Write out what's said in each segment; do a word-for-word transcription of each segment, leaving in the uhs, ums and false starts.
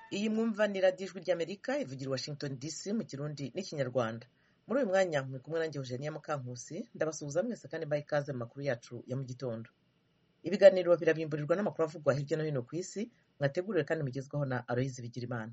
iyi mwumva ni radiyo ijwi ry'Amerika ivugira i Washington D C mu Kirundi n'Ikinyarwanda. Muri uyu mwanya muri kumwe nanjye Eugenia Mukankusi, ndabasuhuza mwese kandi mbaha ikaze mu makuru yacu ya mu gitondo. Ibiganiro birabimburirwa n'amakuru avugwa hirya no hino ku isi, mwateguriwe kandi mugezwaho na Aloyizi Bigirimana.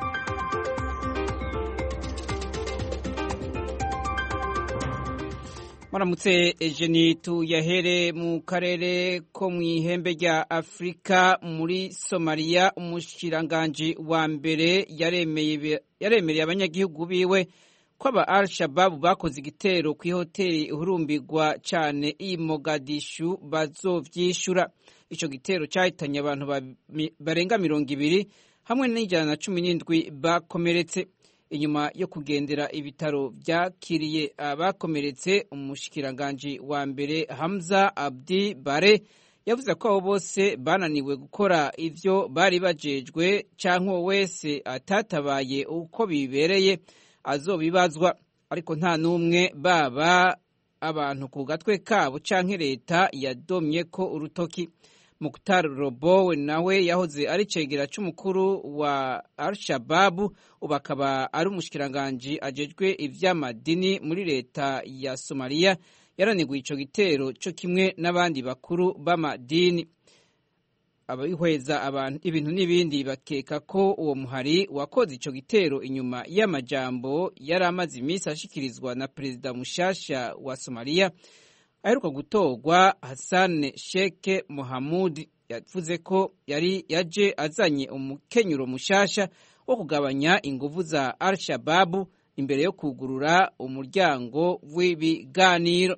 Maramutse Eugenie, tuyahere mu karere ko mu ihembe rya Afrika. Muri Somalia, umushikiranganji wa mbere yaremeye yaremereye abanyagihugu biwe ko aba Al-Shabaab bakoze igitero ku ihoteli ihurumbirwa cyane i Mogadishu bazovyishura. Ico gitero cyahitanye abantu barenga mirongo ibiri hamwe n'ijana na cumi n'indwi bakomeretse. Inyuma yo kugendera ibitaro byakiriye abakomeretse, umushikiranganji wa mbere Hamza Abdi Bare yavuze ko abo bose bananiwe gukora ivyo bari bajejwe, canke uwo wese atatabaye uko bibereye azobibazwa, ariko nta n'umwe baba abantu ku gatwe kabo canke leta yadomye ko urutoki. Mukhtar Robowe nawe yahoze ari cegera c'umukuru wa Al-Shabaab, ubu akaba ari umushikiranganji ajejwe ivy'amadini muri leta ya Somalia, yaraniguye ico gitero co kimwe n'abandi bakuru b'amadini. Abihweza abantu ibintu n'ibindi bakeka ko uwo muhari wakoze ico gitero inyuma y'amajambo yari amaze iminsi ashikirizwa na perezida mushasha wa Somalia aheruka gutorwa Hassan Sheikh Mohamud. Yavuze ko yari yaje azanye umukenyuro mushasha wo kugabanya inguvu za Al-Shabaab imbere yo kugurura umuryango w'ibiganiro.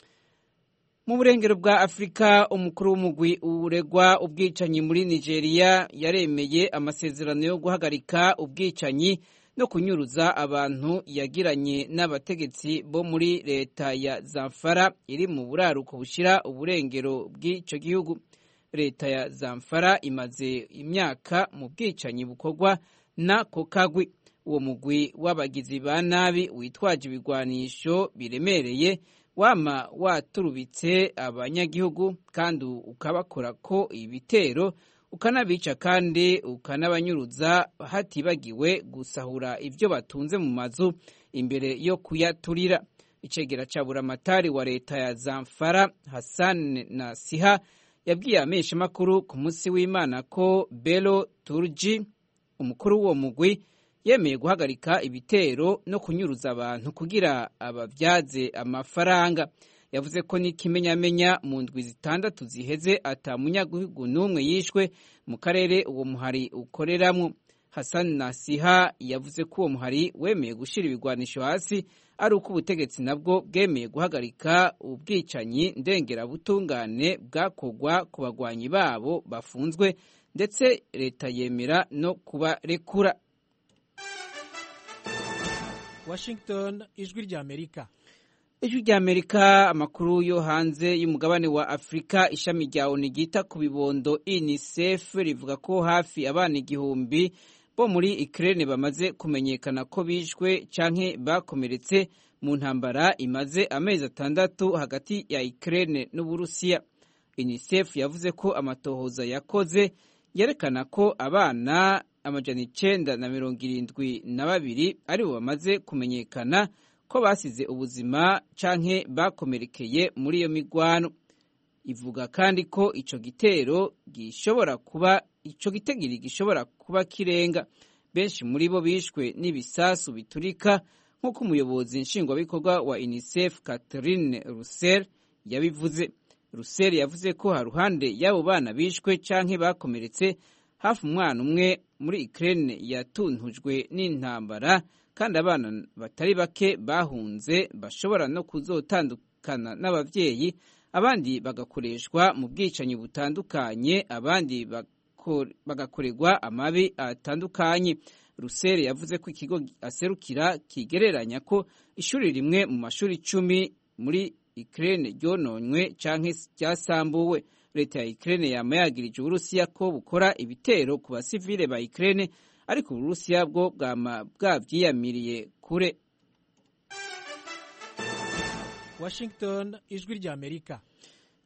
Mu burengero bwa Afrika, umukuru w'umugwi uregwa ubwicanyi muri Nigeria yaremeye amasezerano yo guhagarika ubwicanyi no kunyuruza abantu yagiranye n'abategetsi bo muri leta ya Zamfara iri mu buraruko bushira uburengero bw'ico gihugu. Leta ya Zamfara imaze imyaka mu bwicanyi bukorwa na kokagwi. Uwo mugwi w'abagizi ba nabi witwaje ibigwanisho biremereye wama waturubitse abanyagihugu kandi ukabakora ko ibitero, ukanabica kandi ukanabanyuruza, hatibagiwe gusahura ivyo batunze mu mazu imbere yo kuyaturira. Icegera ca buramatari wa leta ya Zamfara Hassan Nasiha yabwiye amesha makuru ku munsi w'Imana ko Bello Turji, umukuru w'uwo mugwi, yemeye guhagarika ibitero no kunyuruza abantu kugira abavyaze amafaranga. Yavuze ko n'ikimenyamenya mu ndwi zitandatu ziheze ata munyagihugu n'umwe yishwe mu karere uwo muhari ukoreramwo. Hassan Nasiha yavuze ko uwo muhari wemeye gushira ibigwanisho hasi ari uko ubutegetsi nabwo bwemeye guhagarika ubwicanyi ndengerabutungane bwakogwa ku bagwanyi babo bafunzwe, ndetse leta yemera no kubarekura. Washington, ijwi ry'Amerika. Ijwi ry'Amerika. Amakuru yo hanze y'umugabane wa Afrika, ishami rya O N U ryita ku bibondo UNICEF rivuga ko hafi abana igihumbi bo muri Ukraine bamaze kumenyekana ko bishwe canke bakomeretse mu ntambara imaze amezi atandatu hagati ya Ukraine n'Uburusiya. UNICEF yavuze ko amatohoza yakoze yerekana ko abana amajana icenda na mirongo irindwi na babiri aribo bamaze kumenyekana ko basize ubuzima canke bakomerekeye muri iyo migwano. Ivuga kandi ko ico gitero gishobora kuba ico gitegiri gishobora kuba kirenga. Benshi muri bo bishwe n'ibisasu biturika, nk'uko umuyobozi nshingwabikorwa wa UNICEF Catherine Russell yabivuze. Russell yavuze ko haruhande y'abo bana bishwe canke bakomeretse, hafi umwana umwe muri Ukraine yatuntujwe n'intambara, kandi abana batari bake bahunze bashobora no kuzotandukana n'abavyeyi, abandi bagakoreshwa mu bwicanyi butandukanye, abandi bagakorerwa amabi atandukanye. Russell yavuze ko ikigo aserukira kigereranya ko ishuri rimwe mu mashuri icumi muri Ukraine ryononywe canke ryasambuwe. Leta ya Ukraine yama yagirije Uburusiya ko bukora ibitero ku basivile ba Ukraine, ariko Uburusiya bwo bwama bwavyiyamiriye kure. Washington, ijwi ry'Amerika.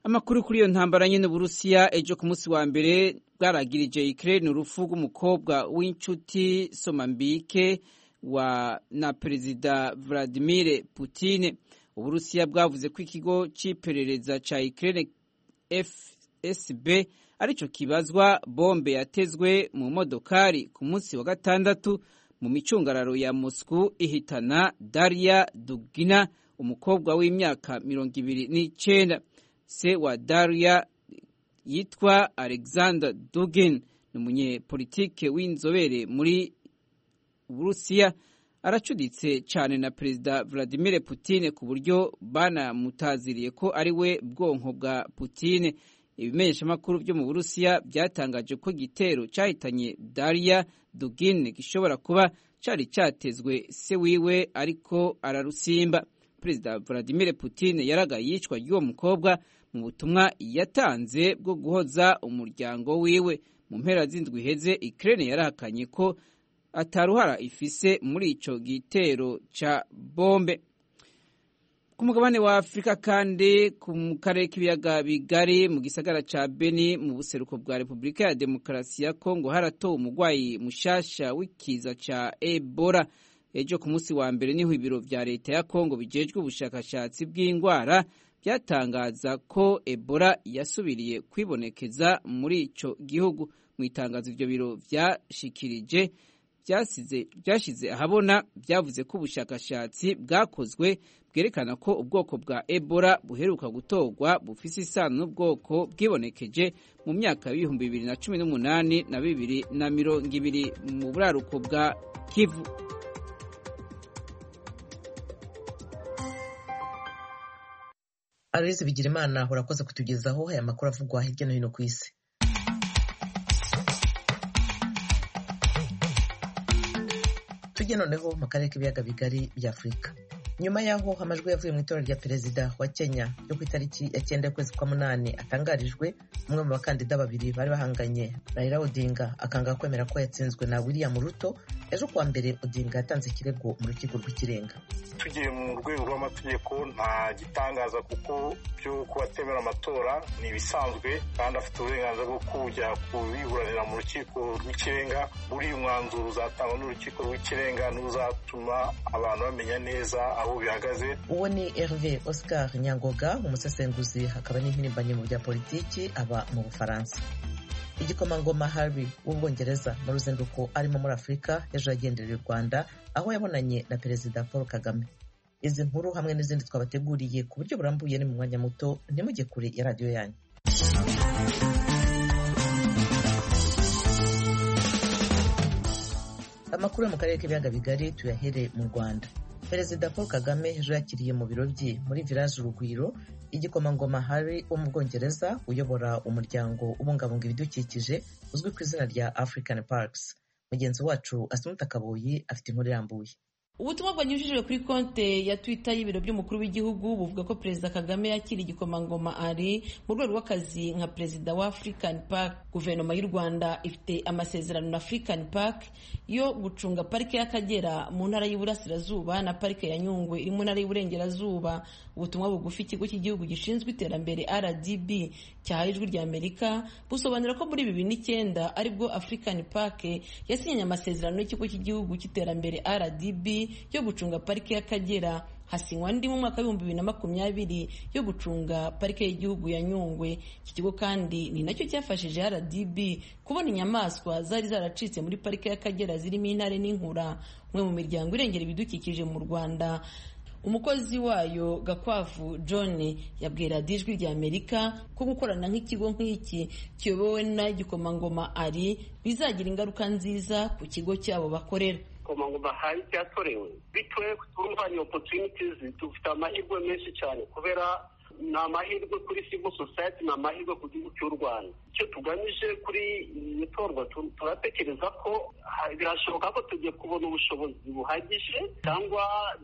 Amakuru kuri iyo ntambara nyene Uburusiya ejo ku munsi wa mbere bwaragirije Ukraine urufu rw'umukobwa w'inshuti Somambike wa na Perezida Vladimir Putin. Uburusiya bwavuze ko ikigo c'iperereza ca Ukraine F S B arico kibazwa bombe yatezwe mu modokari ku munsi wa gatandatu mu micungararo ya Moscow ihitana Daria Dugina, umukobwa w'imyaka mirongo ibiri n'icenda. Se wa Daria yitwa Alexander Dugin, ni umunyepolitike w'inzobere muri Uburusiya, aracuditse cyane na Perezida Vladimir Putin ku buryo banamutaziriye ko ari we bwonko bwa Putin. Ibimenyeshamakuru byo mu Burusiya byatangaje ko igitero cyahitanye Daria Dugin gishobora kuba cyari cyatezwe se wiwe ariko ararusimba. Perezida Vladimir Putin yaragaye yicwa ry'uwo mukobwa mu butumwa yatanze bwo guhoza umuryango wiwe. Mu mpera z'indwi iheze Ukraine yarahakanye ko ataruhara ifise muri ico gitero ca bombe. Ku mugabane wa Afrika kandi ku karere k'ibiyaga bigari mu gisagara ca Beni mu buseruko bwa Repubulika ya Demokarasi ya Kongo haratowe umugwayi mushasha w'ikiza ca Ebola. Ejo ku munsi wa mbere niho ibiro vya leta ya Kongo bijejwe ubushakashatsi bw'indwara byatangaza ko Ebola yasubiriye kwibonekeza muri ico gihugu. Mu itangazo ivyo biro vyashikirije byasize byashize ahabona byavuze ko ubushakashatsi bwakozwe bwerekana ko ubwoko bwa Ebola buheruka gutorwa bufise isano n'ubwoko bwibonekeje mu myaka y'ibihumbi bibiri na cumi n'umunani na bibiri na mirongo ibiri mu buraruko bwa Kivu. Aloise Bigirimana urakoze kutugezaho aya makuru avugwa hirya no hino ku isi. Tujye noneho mu karere k'ibiyaga bigari bya Afurika. Nyuma yaho amajwi yavuye mu itora rya perezida wa Kenya yo ku itariki ya cyenda y'ukwezi kwa munani atangarijwe, umwe mu bakandida babiri bari bahanganye, Raila Odinga akanga kwemera ko yatsinzwe na William Ruto. Ejo kuwa mbere Odinga yatanze ikirego mu rukiko rw'ikirenga. Tugiye mu rwego rw'amategeko nta gitangaza kuko byo kubatemera amatora ni ibisanzwe kandi afite uburenganzira bwo kujya kubiburanira mu rukiko rw'ikirenga. Buri umwanzuro uzatangwa n'urukiko rw'ikirenga n'uzatuma abantu bamenya neza aho bihagaze. Uwo ni Hervé Oscar Nyangoga, umusesenguzi hakaba n'impirimbanyi mu bya politiki aba mu Bufaransa. Igikomangoma Harry w'Ubwongereza mu ruzinduko arimo muri Afurika ejo yagendereye u Rwanda aho yabonanye na Perezida Paul Kagame. Izi nkuru hamwe n'izindi twabateguriye ku buryo burambuye ni mu mwanya muto, ntimujye kure ya radiyo yanyu. Amakuru mu karere k'ibiyaga bigari tuyahere mu Rwanda. Perezida Paul Kagame ejo yakiriye mu biro bye muri Village Urugwiro igikomangoma Harry wo mu Bwongereza uyobora umuryango ubungabunga ibidukikije uzwi ku izina rya African Parks. Mugenzi wacu Asumta Kaboyi afite inkuru irambuye. Ubutumwa bwanyujijwe kuri konte ya Twitter y'ibiro by'umukuru w'igihugu buvuga ko Perezida Kagame yakira igikomangoma ari mu rwego rw'akazi nka Perezida wa African Park. Guverinoma y'u Rwanda ifite amasezerano na African Park yo gucunga parike y'Akagera mu ntara y'Iburasirazuba na parike ya Nyungwe iri mu ntara y'Iburengerazuba. Ubutumwa bugufi ikigo cy'igihugu gishinzwe iterambere R D B cyahaye ijwi rya Amerika busobanura ko muri bibiri n'icyenda aribwo African Park yasinyanye amasezerano n'ikigo cy'igihugu cy'iterambere R D B yo gucunga parike y'Akagera. Hasinywa andi mu mwaka w'ibihumbi bibiri na makumyabiri yo gucunga parike y'igihugu ya Nyungwe. Iki kigo kandi ni nacyo cyafashije R D B kubona inyamaswa zari zaracitse muri parike y'Akagera zirimo intare n'inkura. Umwe mu miryango irengera ibidukikije mu Rwanda, umukozi wayo Gakwavu John yabwira Ijwi rya Amerika ko gukorana nk'ikigo nk'iki kiyobowe na igikomangoma ari bizagira ingaruka nziza ku kigo cyabo bakorera. Komangoma hari cyatorewe bitwe turumvanye opportunities, dufite amahirwe menshi cyane kubera ni amahirwe kuri civil society, ni amahirwe ku gihugu cy'u Rwanda. Icyo tugamije kuri iyi torwa turatekereza ko birashoboka ko tugiye kubona ubushobozi buhagije cyangwa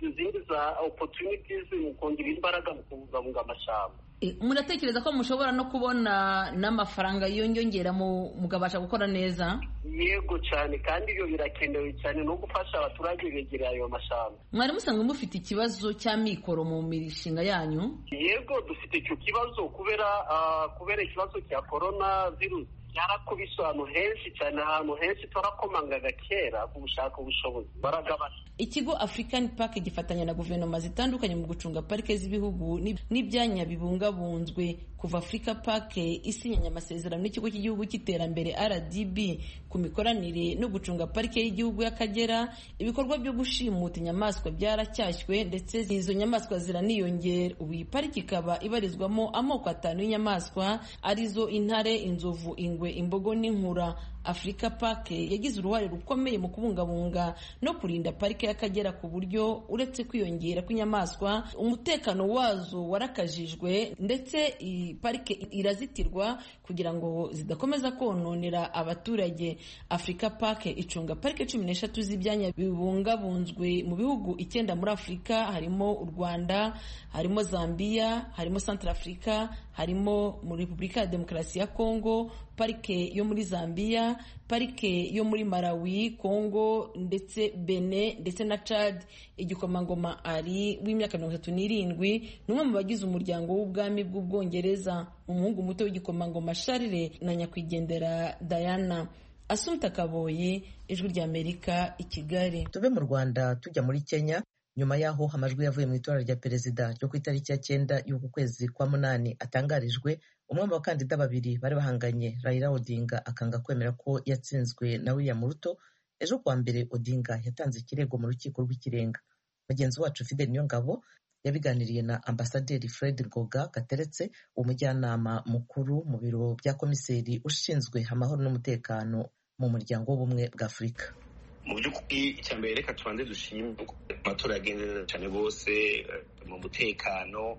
izindi za opportunities mu kongera imbaraga mu kubungabunga amashyamba. Muratekereza ko mushobora no kubona n'amafaranga yiyongera mugabasha gukora neza? Yego cyane, kandi ibyo birakenewe cyane no gufasha abaturage begereye ayo mashyamba. Mwari musanzwe mufite ikibazo cy'amikoro mu mishinga yanyu? Yego dufite icyo kibazo kubera uh, kubera ikibazo cya corona virus yarakubise ahantu henshi cyane, ahantu henshi twarakomangaga kera ku gushaka ubushobozi baragabana. Ikigo African Park gifatanya na guverinoma zitandukanye mu gucunga parike z'ibihugu n'ibyanya bibungabunzwe. Kuva Africa Park isinyanye amasezerano n'ikigo cy'igihugu cy'iterambere R D B ku mikoranire no gucunga parike y'igihugu y'Akagera, ibikorwa byo gushimuta inyamaswa byaracyashywe ndetse izo nyamaswa ziraniyongera. Ubu iyi pariki ikaba ibarizwamo amoko atanu y'inyamaswa arizo intare, inzovu, ingwe, imbogo n'inkura. Africa Park yagize uruhare rukomeye mu kubungabunga no kurinda parike y'Akagera ku buryo uretse kwiyongera kw'inyamaswa umutekano wazo warakajijwe, ndetse iyi parike irazitirwa kugira ngo zidakomeza kononera abaturage. Africa Park icunga parike cumi n'eshatu z'ibyanya bibungabunzwe mu bihugu icyenda muri Afurika, harimo u Rwanda, harimo Zambia, harimo Centrafrica, harimo muri Repubulika ya Demokarasi ya Kongo, parike yo muri Zambia, parike yo muri Malawi, Kongo ndetse Benin ndetse na Chad. Igikomangoma ari w'imyaka mirongo itatu n'irindwi n'umwe mu bagize umuryango w'ubwami bw'Ubwongereza, umuhungu muto w'igikomangoma Charles na nyakwigendera Diana. Assumpta Kaboyi, Ijwi ry'Amerika, i Kigali. Tuve mu Rwanda tujya muri Kenya. Nyuma yaho amajwi yavuye mu itora rya perezida ryo ku itariki ya cyenda y'uku kwezi kwa munani atangarijwe, umwe mu bakandida babiri bari bahanganye, Raila Odinga, akanga kwemera ko yatsinzwe na William Ruto. Ejo kuwa mbere Odinga yatanze ikirego mu rukiko rw'ikirenga. Mugenzi wacu Fidel Niyongabo yabiganiriye na Ambasaderi Fred Ngoga Gateretse, umujyanama mukuru mu biro bya komiseri ushinzwe amahoro n'umutekano mu muryango w'ubumwe bwa Afurika. Mu by'ukuri icya mbere reka tubanze dushime amatora yagenze cyane bose mu mutekano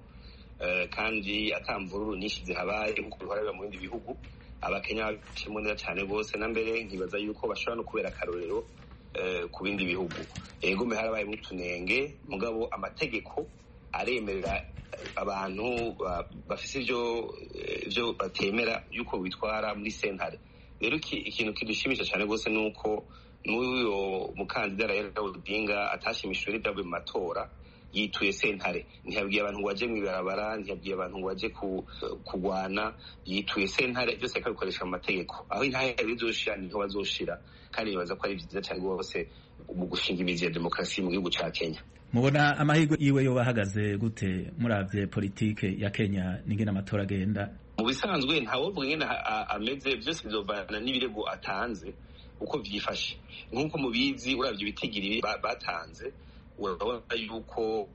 kandi atamvururu nyinshi zihabaye nk'uko biharabira mu bindi bihugu. Abakenya bacimo neza cyane bose, na mbere nkibaza yuko bashobora no kubera akarorero ku bindi bihugu. Yego me harabaye mutunenge, mugabo amategeko aremerera abantu bafise ivyo ivyo batemera yuko bitwara muri sentare. Rero ikintu kidushimisha cyane gose nuko n'uyo mukandida Raila Odinga atashimishije ibyavuye mu matora, yituye sentare. Ntiyabwiye abantu ngo waje mwibarabara, ntiyabwiye abantu ngo waje kugwana, yituye sentare. Byose akabikoresha mu mategeko. Aho intare bizoshira niho bazoshira, kandi nibaza ko ari byiza cyane rwose mu gushinga imizi ya demokarasi mu gihugu ca Kenya. Mubona amahirwe iwe yo bahagaze gute muravye politike ya Kenya n'ingene amatora agenda? Mu bisanzwe ntawo bwenge ameze, byose bizovana n'ibirego atanze uko vyifashe. Nk'uko mubizi uravye ibitigiri batanze, urabona yuko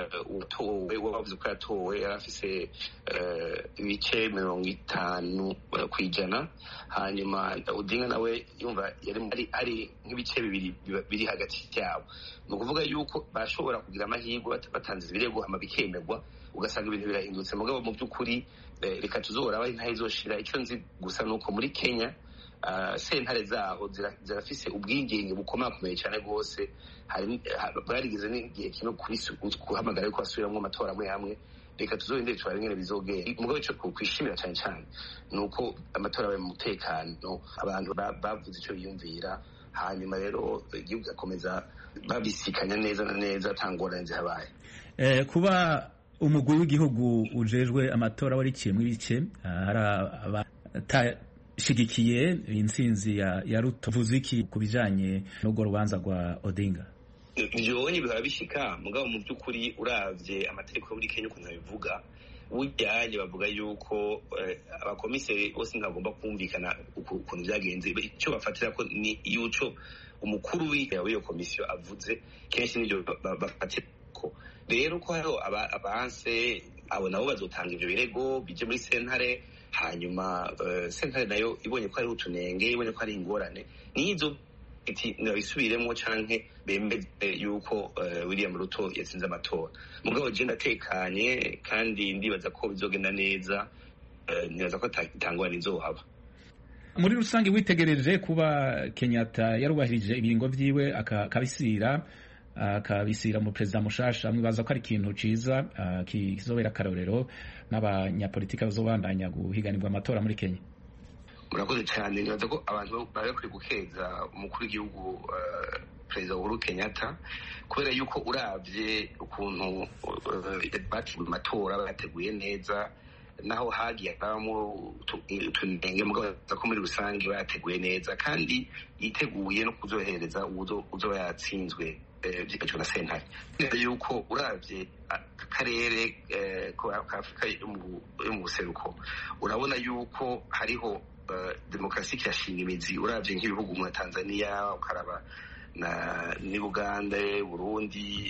utowe wavuze ko yatowe yarafise ibice mirongo itanu kwijana, hanyuma Odinga nawe yumva yari ari nk'ibice bibiri biri hagati yabo. Ni ukuvuga yuko bashobora kugira amahirwe batanze ibirego hama bikemerwa, ugasanga ibintu birahindutse. Mugabo mu by'ukuri reka tuzora abaye ntahe izoshira. Icyo nzi gusa nuko muri Kenya sentare zaho zirafise ubwigenge bukomakomeye cyane rwose. Barigeze n'igihe kino guhamagara yuko basubiramwo amatora amwe hamwe. Reka tuzorindire tubare ingene bizogenda. Mugabo ico kwishimira cyane cyane nuko amatora abaye mu mutekano, abantu bavuze icyo biyumvira, hanyuma rero igihugu gakomeza babisikanya neza na neza atangorane zihabaye. Eh, kuba umugwi w'igihugu ujejwe amatora wariciyemwo ibice, hari abata shigikiye intsinzi ya, ya Ruto. Vuze iki kubijanye n'ubwo rubanza rwa Odinga? Byonye bihora bishika, mugabo mu by'ukuri uravye amategeko muri Kenya ukuntu bivuga, ujyanye bavuga yuko abakomiseri bose ntagomba kumvikana ukuntu byagenze. Icyo bafatira ko ni yuco umukuru w'iyo komisiyo avuze, kenshi n'ibyo bafatira ko. Rero ko hariho abanse abo nabo bazotanga ivyo birego bije muri sentare, hanyuma uh, sentare nayo ibonye ko ari utunenge, ibonye ko ari ingorane, nizo iti nabisubiremo canke bemeze yuko uh, William Ruto yatsinze amatora. Mugabo je ndatekanye kandi ndibaza ko bizogenda neza, uh, nibaza ko itangwa nizohaba. Muri rusange witegereje kuba Kenyatta yarubahirije ibiringo vyiwe akabisira, akabisira mu perezida mushasha mwibaza ko ari ikintu ciza kizobera akarorero n'abanyapolitika bazobandanya guhiganirwa amatora muri Kenya? Murakoze cyane. Nibaza ko abantu bari kuri gukeza umukuru w'igihugu perezida Uhuru Kenyatta kubera yuko uravye ukuntu bateguye amatora bateguye neza, naho hagiye abamo utunenge mugabo ko muri rusange bateguye neza kandi yiteguye no kuzohereza uzo yatsinzwe byiciro na sentare. Yuko uravye akarere ka Afrika yo mu buseruko urabona yuko hariho demokarasi yashinga imizi. Uravye nk'ibihugu nka Tanzania, ukaraba na ni Uganda, Burundi,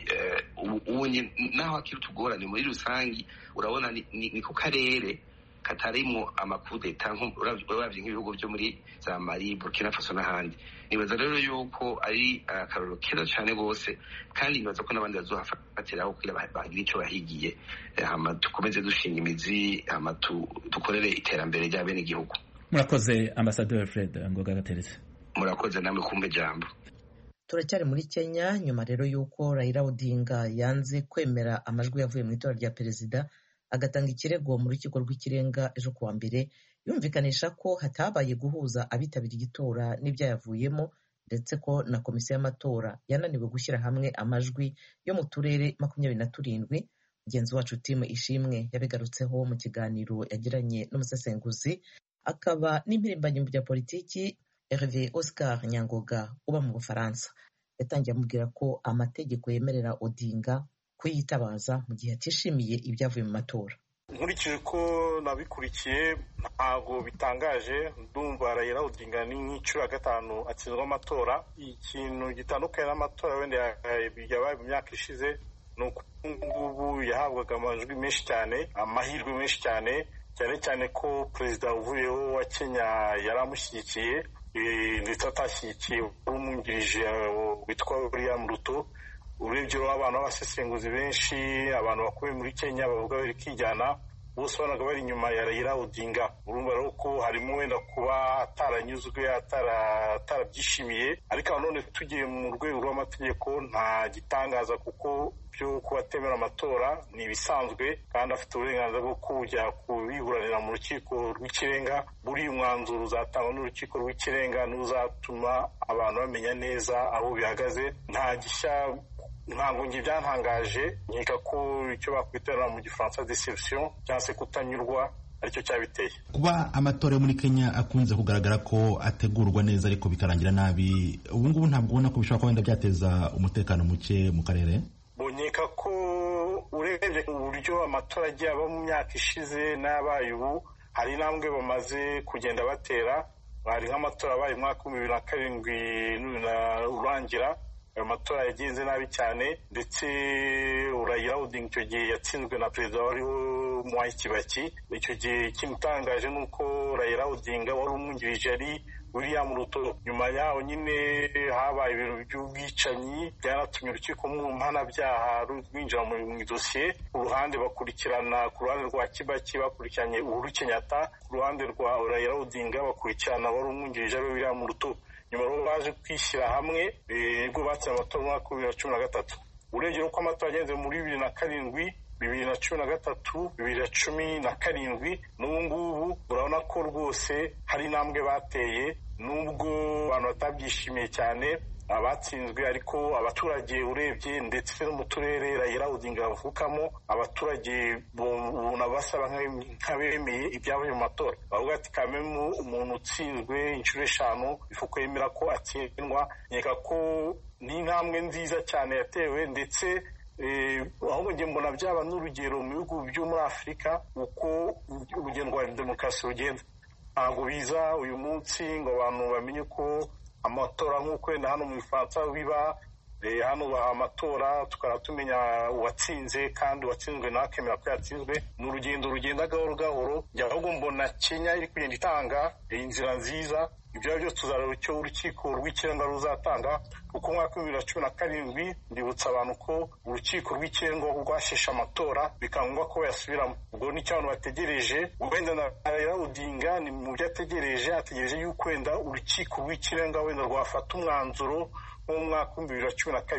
ubu naho akiri tugorane muri rusangi urabona ni ku karere katarimo amakudeta uravye nk'ibihugu byo muri za Mali, Burkina Faso n'ahandi. Nibaza rero yuko ari akarorero keza cyane rwose, kandi nibaza ko n'abandi bazohafatiraho kugira bagira icyo bahigiye, hama dukomeze dushinga imizi, hama dukorere iterambere rya bene igihugu. Murakoze Ambassadeur Fred Ngoga Gateretse. Murakoze namwe kumbe jambo. Turacyari muri Kenya nyuma rero yuko Raila Odinga yanze kwemera amajwi yavuye mu itora rya perezida agatanga ikirego mu rukiko rw'ikirenga ejo kuwa mbere yumvikanisha ko hatabaye guhuza abitabiriye igitora n'ibyayavuyemo, ndetse ko na komisiyo y'amatora yananiwe gushyira hamwe amajwi yo mu turere makumyabiri na turindwi. Mugenzi wacu Tim Ishimwe yabigarutseho mu kiganiro yagiranye n'umusesenguzi akaba n'impirimbanyi mu bya politiki Hervé Oscar Nyangoga uba mu Bufaransa. Yatangiye amubwira ko amategeko yemerera Odinga kuyitabaza mu gihe atishimiye ibyavuye mu matora. Nkurikije ko nabikurikiye ntabwo bitangaje, ndumva Raila Odinga ni nk'inshuro ya gatanu atsinzwe amatora. Ikintu gitandukanye n'amatora wenda yabaye mu myaka ishize ni uko ngubu yahabwaga amajwi menshi cyane, amahirwe menshi cyane, cyane cyane ko perezida uvuyeho wa Kenya yari amushyigikiye ndetse atashyigikiye umwungirije witwa William Ruto. Urebye abantu b'abasesenguzi benshi, abantu bakuye muri Kenya bavuga bari kijyana, bose banaga bari inyuma ya Raila Odinga. Urumva rero ko harimo wenda kuba ataranyuzwe, atarabyishimiye, ariko none tugiye mu rwego rw'amategeko nta gitangaza kuko byo kubatemera amatora ni ibisanzwe, kandi afite uburenganzira bwo kujya kubiburanira mu rukiko rw'ikirenga. Buri umwanzuro uzatangwa n'urukiko rw'ikirenga n'uzatuma abantu bamenya neza aho bihagaze. Nta gishya ntabwo ngi byantangaje, nkeka ko icyo bakwitera mu gifaransa deception cyangwa se kutanyurwa aricyo cyabiteye. Kuba amatora yo muri Kenya akunze kugaragara ko ategurwa neza ariko bikarangira nabi, ubu ngubu ntabwo ubona ko bishobora kuba wenda byateza umutekano muke mu karere? Bonyeka ko urebye uburyo amatora agiye aba mu myaka ishize n'abaye ubu, hari intambwe bamaze kugenda batera. Hari nk'amatora abaye mu mwaka w'ibihumbi bibiri na karindwi urangira, ayo matora yagenze nabi cyane, ndetse Raila Odinga icyo gihe yatsinzwe na perezida wariho Mwai Kibaki. Icyo gihe ikimutangaje ni uko Raila Odinga wari umwungirije ari William Ruto. Nyuma yaho nyine habaye ibintu by'ubwicanyi byanatumye urukiko mpanabyaha rwinjira mu idosiye. Ku ruhande bakurikirana, ku ruhande rwa Kibaki bakurikiranye Uhuru Kenyatta, ku ruhande rwa Raila Odinga bakurikirana wari umwungirije ari William Ruto. Nyuma rero baje kwishyira hamwe nibwo batsinze amatora mu mwaka wa bibiri na cumi na gatatu. Urebye uko amatora yagenze muri bibiri na karindwi, bibiri na cumi na gatatu, bibiri na cumi na karindwi n'ubu ngubu urabona ko rwose hari intambwe bateye, nubwo abantu batabyishimiye cyane abatsinzwe, ariko abaturage urebye ndetse no mu turere Raila Odinga avukamo, abaturage ubona basaba nk'abemeye ibyavuye mu matora. Bavuga ati kamemu umuntu utsinzwe inshuro eshanu ifuko yemera ko atsindwa. Nkeka ko ni intambwe nziza cyane yatewe, ndetse ahubwo njye mbona byaba n'urugero mu bihugu byo muri Afurika uko urugendo rwa demokarasi rugenda. Ntabwo biza uyu munsi ngo abantu bamenye ko amatora nk'uko wenda hano mu Bufaransa biba, hano baha amatora tukaba tumenya uwatsinze kandi uwatsinzwe nawe akemera ko yatsinzwe. Ni urugendo rugenda gahoro gahoro. Ahubwo mbona Kenya iri kugenda itanga inzira nziza. Ibyo byose tuzareba icyo urukiko rw'ikirenga ruzatanga, kuko umwaka wa bibiri na cumi na karindwi ndibutsa abantu ko urukiko rw'ikirenga rwasheshe amatora bikangwa ko bayasubiramo. Ubwo ni cyo abantu bategereje. Wenda na Raila Odinga ni mu byo ategereje, ategereje yuko wenda urukiko rw'ikirenga wenda rwafata umwanzuro mu mwaka wa bibiri na cumi na karindwi.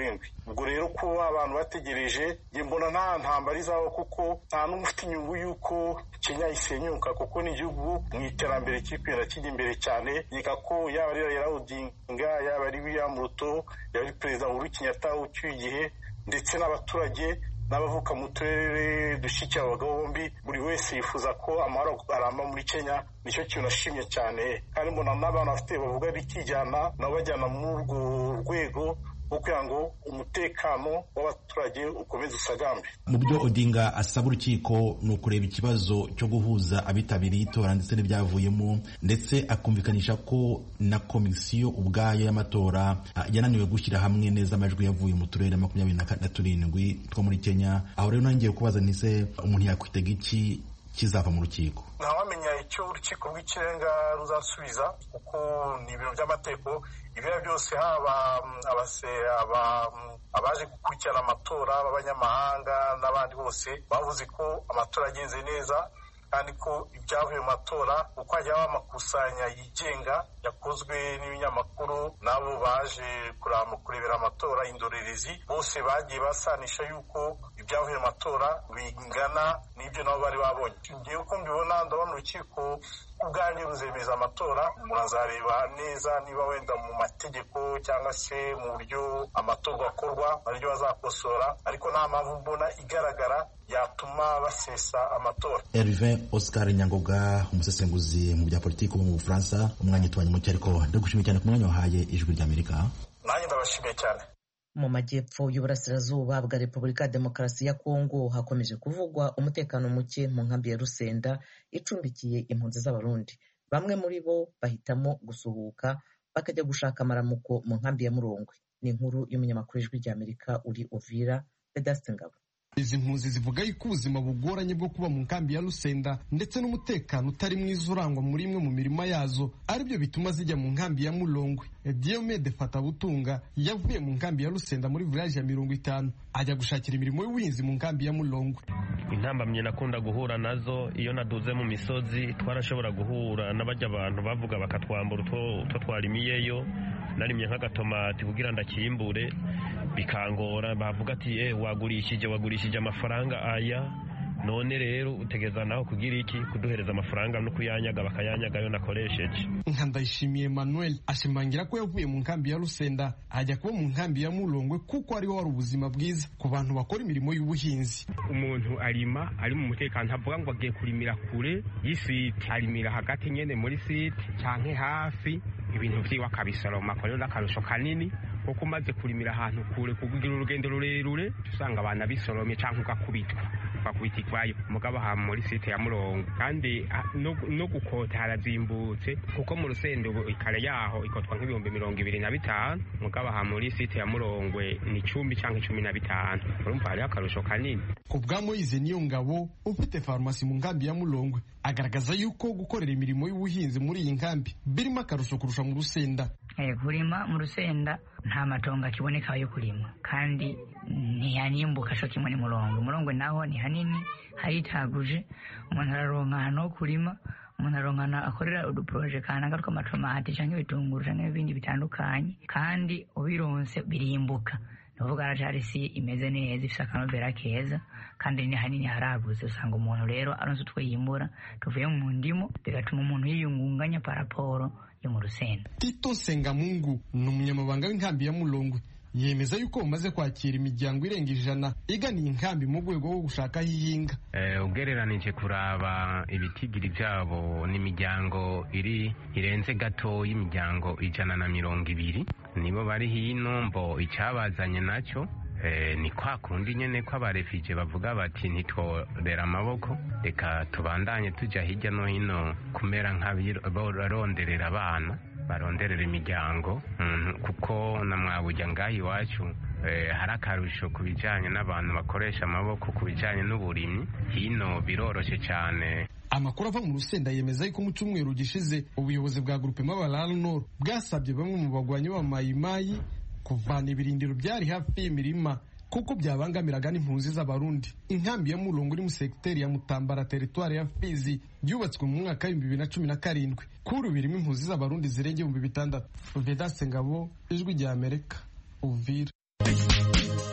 ubwo rero ko abantu bategereje njye mbona nta ntambara izaho kuko nta n'umufite inyungu y'uko Kenya isenyuka kuko n'igihugu mu iterambere kipera kijya imbere cyane yika ko yaba ari Raila Odinga yaba ari William Ruto yaba ari perezida Uhuru Kenyatta ucyuye igihe ndetse n'abaturage n'abavuka mu turere dushyigikira abagabo bombi buri wese yifuza ko amahoro aramba muri Kenya nicyo kintu nashimye cyane kandi mbona n'abantu bafite bavuga bikijyana nabo bajyana muri urwo rwego kugira ngo umutekano w'abaturage ukomeze usagambe. Mu byo Odinga asaba urukiko ni ukureba ikibazo cyo guhuza abitabiriye itora ndetse n'ibyavuyemo ndetse akumvikanisha ko na komisiyo ubwayo y'amatora yananiwe gushyira hamwe neza amajwi yavuye mu turere makumyabiri na turindwi two muri Kenya. Aho rero nongeye kubaza nise umuntu yakwitega iki kizava mu rukiko? Ntawamenya icyo urukiko rw'ikirenga ruzasubiza kuko ni ibiro by'amategeko ibyo byose haba abase aba abaje gukurikirana amatora b'abanyamahanga n'abandi bose bavuze ko amatora agenze neza kandi ko ibyavuye mu matora uko hajyaho amakusanya yigenga yakozwe n'ibinyamakuru nabo baje kurebera amatora indorerezi bose bagiye basanisha yuko ibyavuye mu matora bingana n'ibyo nabo bari babonye. Ngiye uko mbibona ndabona urukiko ubwanjye ruzemeza amatora murazareba neza niba wenda mu mategeko cyangwa se mu buryo amatorwa akorwa baryo bazakosora ariko nta mpamvu mbona igaragara yatuma basesa amatora. Hervé Oscar Nyangoga umusesenguzi mu bya politiki wo mu Bufaransa umwanya twanye mu cyariko ndagushimiye cyane ku mwanya wahaye ijwi ry'Amerika. Nanjye ndabashimiye cyane. Mu majyepfo y'uburasirazuba bwa Repubulika ya Demokarasi ya Kongo hakomeje kuvugwa umutekano muke mu nkambi ya Rusenda icumbikiye impunzi z'Abarundi. Bamwe muri bo bahitamo gusuhuka bakajya gushaka amaramuko mu nkambi ya Murongwe. Ni inkuru y'umunyamakuru w'ijwi ry'Amerika uri Uvira, Vedaste Ngabo. Izi mpunzi zivuga yuko ubuzima bugoranye bwo kuba mu nkambi ya Rusenda ndetse n'umutekano utari mwiza urangwa muri imwe mu mirima yazo aribyo bituma zijya mu nkambi ya Mulongwe. Diomede Fatabutunga yavuye mu nkambi ya Rusenda muri village ya mirongo itanu ajya gushakira imirimo y'ubuhinzi mu nkambi ya Mulongwe. Intambamye nakunda guhura nazo iyo naduze mu misozi twarashobora guhura n'abajya abantu bavuga bakatwambura utwo twarimiyeyo narimye nk'agatomati kugira ndakimbure bikangora bavuga ati eh wagurishije wagurishije amafaranga aya none rero utegeza naho kugira iki kuduhereza amafaranga no kuyanyaga bakayanyaga yo nakoresheje. Ndayishimiye Emmanuel ashimangira ko yavuye mu nkambi ya Rusenda ajya kuba mu nkambi ya Mulongwe kuko ariho wari ubuzima bwiza ku bantu bakora imirimo y'ubuhinzi. Umuntu arima ari mu mutekano ntavuga ngo agiye kurimira kure y'isite arimira hagati nyene muri site canke hafi ibintu vyiwe akabisoroma ko rero akarusho kanini kuko umaze kurimira ahantu kure kugira urugendo rurerure usanga abana bisoromye canke ugakubitwa bakubita ikwayo mugabo ha muri site ya Mulongwe kandi no, no gukota harazimbutse kuko mu Rusendo ikare yaho ikotwa nk'ibihumbi mirongo ibiri na bitanu mugabo ha muri site ya Mulongwe ni cumi canke cumi na bitanu urumva hari akarusho kanini. Ku bwa Moise niyo ngabo ufite farumasi mu nkambi ya Mulongwe agaragaza yuko gukorera imirimo y'ubuhinzi muri iyi nkambi birimo akarusho kurusha mu Rusenda. Eh, kurima mu Rusenda nta matongo kiboneka yo kurima kandi ntiyanimbuka sho kimwe ni Mulongwe. Mulongwe naho ni hanini haritaguje umuntu araronka hano kurima umuntu aronkana akorera uduproje kananga tw'amatomati canke ibitunguru canke ibindi bitandukanye kandi ubironse birimbuka nuvuga aracari si imeze neza ifise akanovera keza kandi ni hanini haraguze usanga umuntu rero aronse utwo yimbura tuvuye mu ndimo bigatuma umuntu yiyungunganya paraporo yo mu Rusenda. Tito Sengamungu ni umunyamabanga w'inkambi ya Mulongwe yemeza yuko umaze kwakira imiryango irenga ijana iganiye inkambi mu rwego rwo gushaka hihinga. Eh, ugereranije kuraba ibitigiri byabo n'imiryango iri irenze gato y'imiryango ijana na mirongo ibiri nibo bari hino mbo icyabazanye nacyo Eh, ni kwa kundi nyene ko abarefije bavuga bati ntitworera amaboko reka tubandanye tujya hirya no hino kumera nk'abaronderera abana baronderera imiryango mm, kuko na mwabujya ngaho iwacu eh, hari akarusho ku bijyanye n'abantu bakoresha amaboko ku bijyanye n'uburimyi hino biroroshe cyane. Amakuru ava mu Rusenda yemeza yuko mu cyumweru gishize ubuyobozi bwa Groupe Mabalal Nord bwasabye bamwe mu bagwanyi ba Mayimayi kuvana ibirindiro byari hafi y'imirima kuko byabangamiraga n'impunzi z'Abarundi. Inkambi ya Mulongwe iri mu sekiteri ya Mutambara teritwari ya Fizi yubatswe mu mwaka w'ibihumbi bibiri na cumi na karindwi kuri birimo impunzi z'Abarundi zirenga ibihumbi bitandatu. Vedaste Ngabo, Ijwi ry'Amerika, Uvira.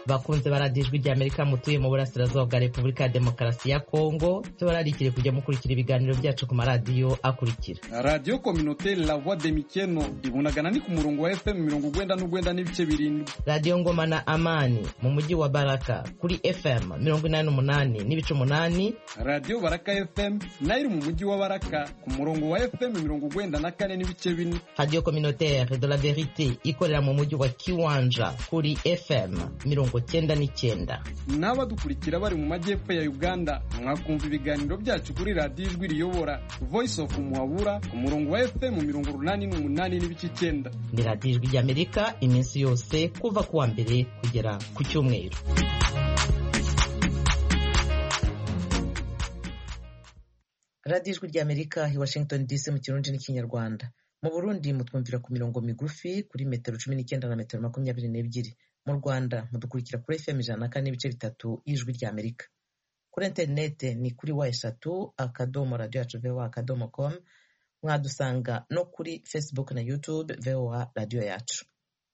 bakunze baradijwe rya Amerika mutuye mu burasirazuba bwa Repubulika ya Demokarasi ya Kongo tubararikire kujya mukurikira ibiganiro byacu ku maradiyo akurikira: Radio Communautaire La Voix de Mikeno ibunagana ni ku murongo wa F M mirongo ugwenda n'ugwenda n'ibice birindwi, Radio Ngoma na Amani mu mujyi wa Baraka kuri F M mirongo inani n'umunani n'ibice umunani, Radio Baraka F M nayo mu mujyi wa Baraka ku murongo wa F M mirongo ugwenda na kane n'ibice bine, Radio Communautaire de la Verite ikorera mu mujyi wa Kiwanja kuri F M mirongo cyenda n'icyenda. N'abadukurikira bari mu majyepfo ya Uganda mwakumva ibiganiro byacu kuri Radio Ijwi Riyobora Voice of Muhabura ku murongo wa F M mirongo urunani n'umunani n'ibice icyenda. Ni Radio Ijwi ry'Amerika iminsi yose kuva ku wa mbere kugera ku cyumweru. Radio Ijwi ry'Amerika i Washington D C mu Kirundi n'Ikinyarwanda. Mu Burundi mutwumvira ku mirongo migufi kuri metero cumi n'icyenda na metero makumyabiri n'ebyiri. Mu Rwanda mudukurikira kuri F M ijana na kane n'ibice bitatu y'Ijwi ry'Amerika. Kuri interinete ni kuri wa eshatu akadomo radio yacu V O A akadomo com. Mwadusanga no kuri Facebook na YouTube V O A radio yacu.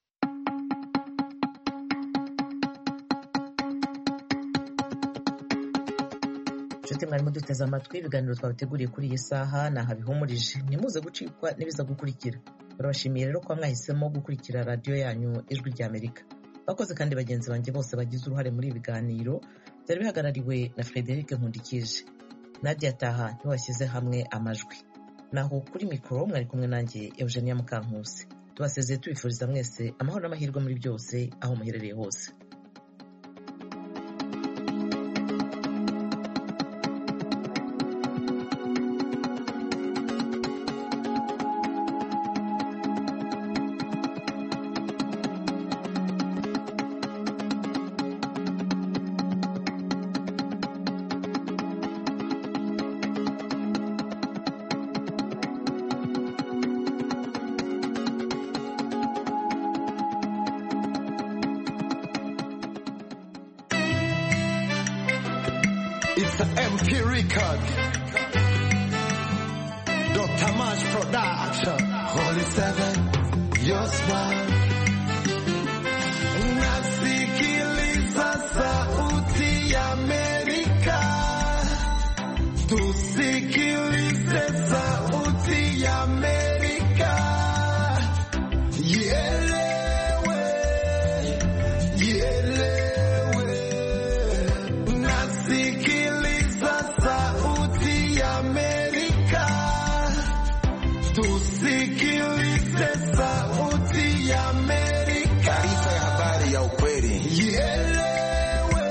Nshuti mwari muduteze amatwi ibiganiro twabateguriye kuri iyi saha naha bihumurije nimuze gucikwa n'ibiza gukurikira. Barabashimiye rero ko mwahisemo gukurikira radio yanyu Ijwi ry'Amerika. Bakoze kandi bagenzi banjye bose bagize uruhare muri ibiganiro byari bihagarariwe na Frederic Nkundikije. Nadia Taha niwashyize hamwe amajwi. Naho kuri mikoro mwari kumwe nanjye Eugenia Mukankusi. Tubasezeye tubifuriza mwese amahoro n'amahirwe muri byose aho muherereye hose. It's an M P record. Doctor March Production. Holy Seven, your smile. Nasikiliza sauti ya Amerika. Tusikilize sauti ya Amerika. Ielewe, ielewe. Nasikiliza sauti ya Amerika. Tusikilize sauti ya Amerika. Taarifa ya habari ya ukweli. Ielewe,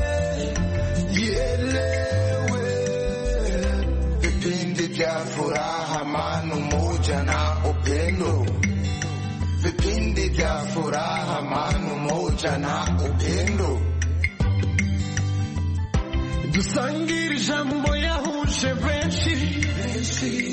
ielewe. Vipindi vya furaha, amani, umoja na upendo. Vipindi vya furaha, amani, umoja na upendo. Dusangire ijambo yahuje benshi, benshi.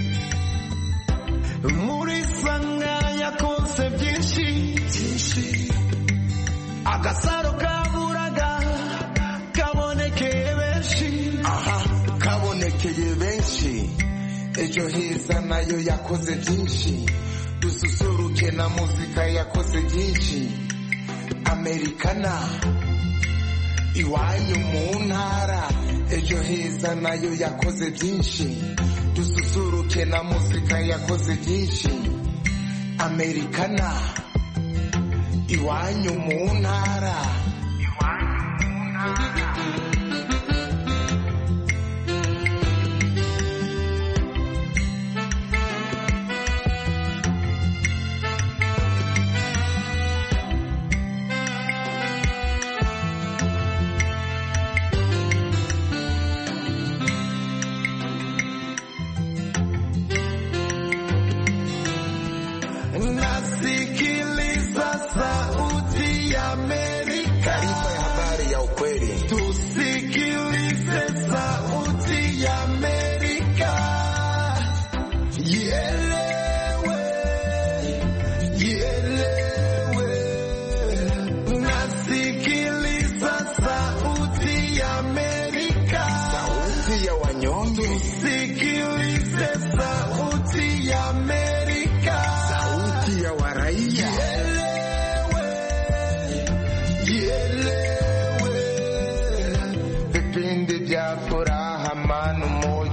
Muri sanga yakoze byinshi, byinshi. Agasaro kaburaga kabonekeye benshi. Aha, kabonekeye benshi. Ejo heza nayo yakoze byinshi. Dususuruke na muzika yakoze byinshi. Americana iwanyu mu ntara. Ejo heza nayo yakoze byinshi. Dususuruke na muzika yakoze byinshi. Americana iwanyu mu ntara. Iwanyu mu ntara. Nasikiliza sauti ya Amerika.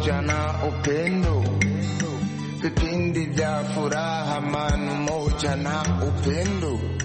umoja na upendo, vipindi vya furaha, amani, umoja na upendo.